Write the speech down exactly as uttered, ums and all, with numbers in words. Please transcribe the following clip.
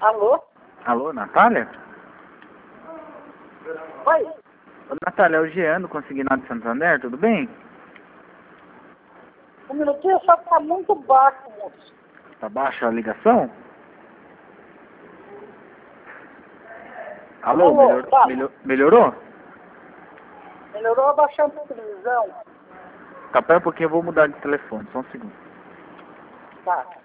Alô? Alô, Natália? Oi? Ô, Natália, é o Jean do Consignado de Santander, tudo bem? Um minutinho, só que tá muito baixo, moço. Tá baixa a ligação? Alô, Alô, melhor, tá. melhor, melhorou? Melhorou abaixando a televisão. Tá, pera um pouquinho, eu vou mudar de telefone, só um segundo. Tá.